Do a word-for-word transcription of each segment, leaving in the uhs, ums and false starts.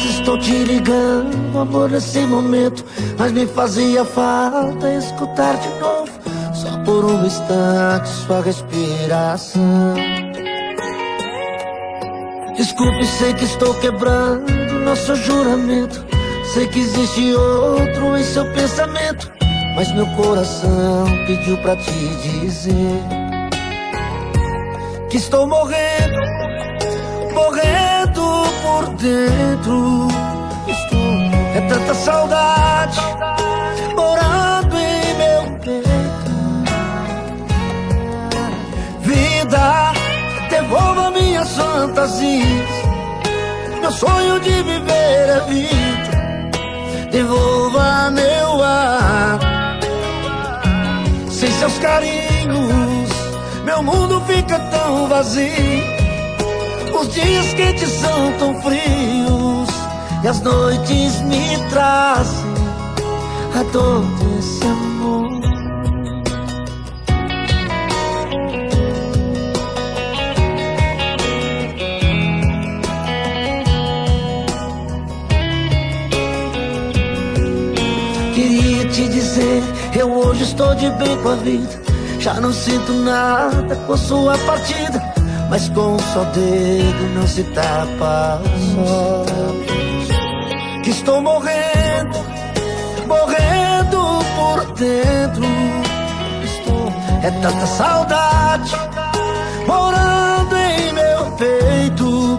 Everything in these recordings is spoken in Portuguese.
vezes estou te ligando, amor, nesse momento, mas me fazia falta escutar de novo, só por um instante, sua respiração. Desculpe, sei que estou quebrando nosso juramento, sei que existe outro em seu pensamento, mas meu coração pediu pra te dizer que estou morrendo, morrendo por dentro. Estou... É tanta saudade morando em meu peito. Vida, devolva minhas fantasias, meu sonho de viver é vida. Devolva meu ar. Sem seus carinhos, meu mundo fica tão vazio. Os dias quentes são tão frios e as noites me trazem a dor desse amor. Queria te dizer, eu hoje estou de bem com a vida, já não sinto nada com sua partida, mas com um só dedo não se tapa o sol. Que estou morrendo, morrendo por dentro. Estou... É tanta saudade morando em meu peito.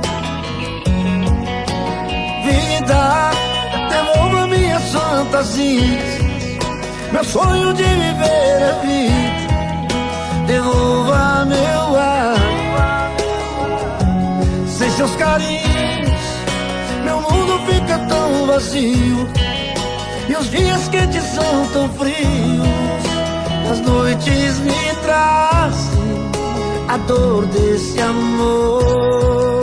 Vida, devolva minhas fantasias, meu sonho de viver é vida. Devolva meu ar. Sem seus carinhos, meu mundo fica tão vazio, e os dias quentes são tão frios, as noites me trazem a dor desse amor.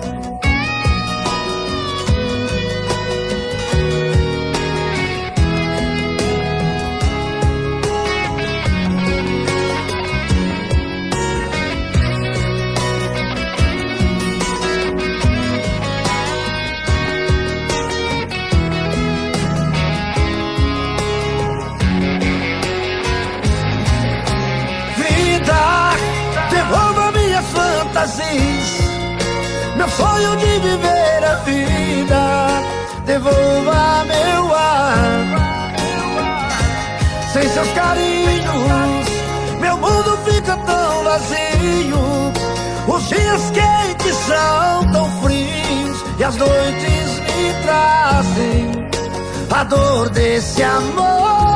Meu sonho de viver a vida, devolva meu ar. Sem seus carinhos, meu mundo fica tão vazio, os dias quentes são tão frios, e as noites me trazem a dor desse amor.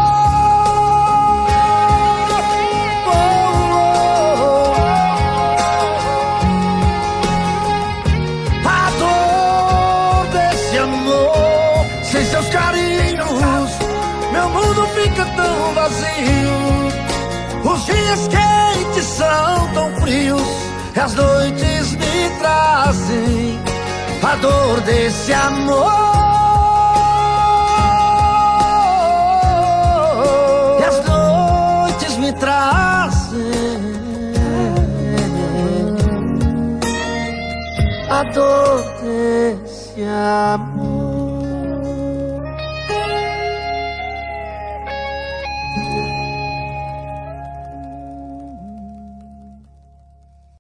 Fica tão vazio, os dias quentes são tão frios, e as noites me trazem a dor desse amor. E as noites me trazem a dor desse amor.